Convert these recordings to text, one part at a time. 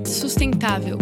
sustentável.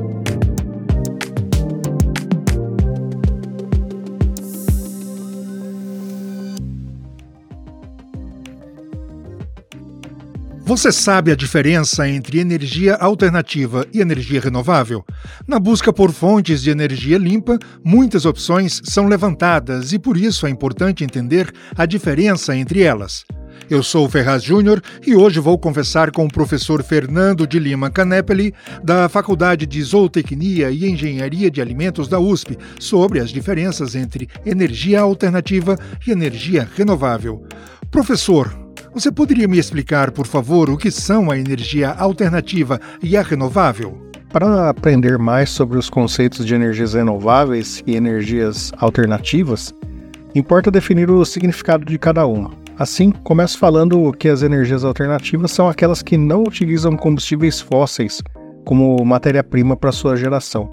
Você sabe a diferença entre energia alternativa e energia renovável? Na busca por fontes de energia limpa, muitas opções são levantadas e por isso é importante entender a diferença entre elas. Eu sou o Ferraz Júnior e hoje vou conversar com o professor Fernando de Lima Canepeli, da Faculdade de Zootecnia e Engenharia de Alimentos da USP, sobre as diferenças entre energia alternativa e energia renovável. Professor, você poderia me explicar, por favor, o que são a energia alternativa e a renovável? Para aprender mais sobre os conceitos de energias renováveis e energias alternativas, importa definir o significado de cada uma. Assim, começo falando que as energias alternativas são aquelas que não utilizam combustíveis fósseis como matéria-prima para sua geração.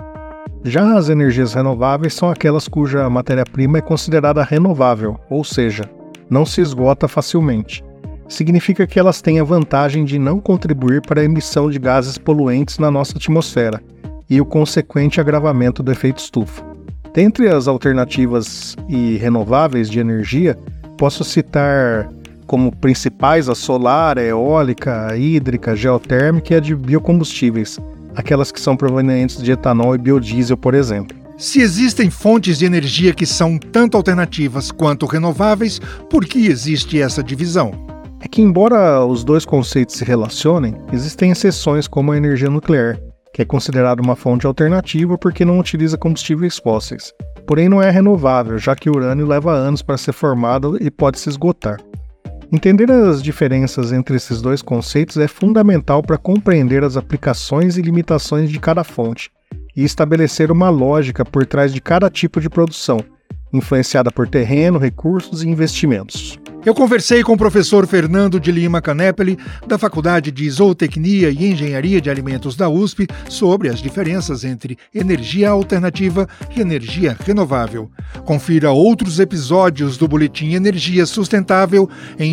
Já as energias renováveis são aquelas cuja matéria-prima é considerada renovável, ou seja, não se esgota facilmente. Significa que elas têm a vantagem de não contribuir para a emissão de gases poluentes na nossa atmosfera e o consequente agravamento do efeito estufa. Dentre as alternativas e renováveis de energia, posso citar como principais a solar, a eólica, a hídrica, a geotérmica e a de biocombustíveis, aquelas que são provenientes de etanol e biodiesel, por exemplo. Se existem fontes de energia que são tanto alternativas quanto renováveis, por que existe essa divisão? É que, embora os dois conceitos se relacionem, existem exceções como a energia nuclear, que é considerada uma fonte alternativa porque não utiliza combustíveis fósseis. Porém, não é renovável, já que o urânio leva anos para ser formado e pode se esgotar. Entender as diferenças entre esses dois conceitos é fundamental para compreender as aplicações e limitações de cada fonte e estabelecer uma lógica por trás de cada tipo de produção, influenciada por terreno, recursos e investimentos. Eu conversei com o professor Fernando de Lima Canepeli, da Faculdade de Zootecnia e Engenharia de Alimentos da USP, sobre as diferenças entre energia alternativa e energia renovável. Confira outros episódios do Boletim Energia Sustentável em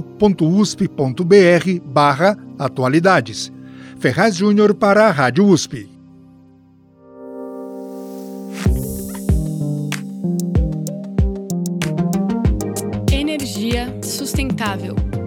jornal.usp.br/atualidades. Ferraz Júnior para a Rádio USP. Energia sustentável.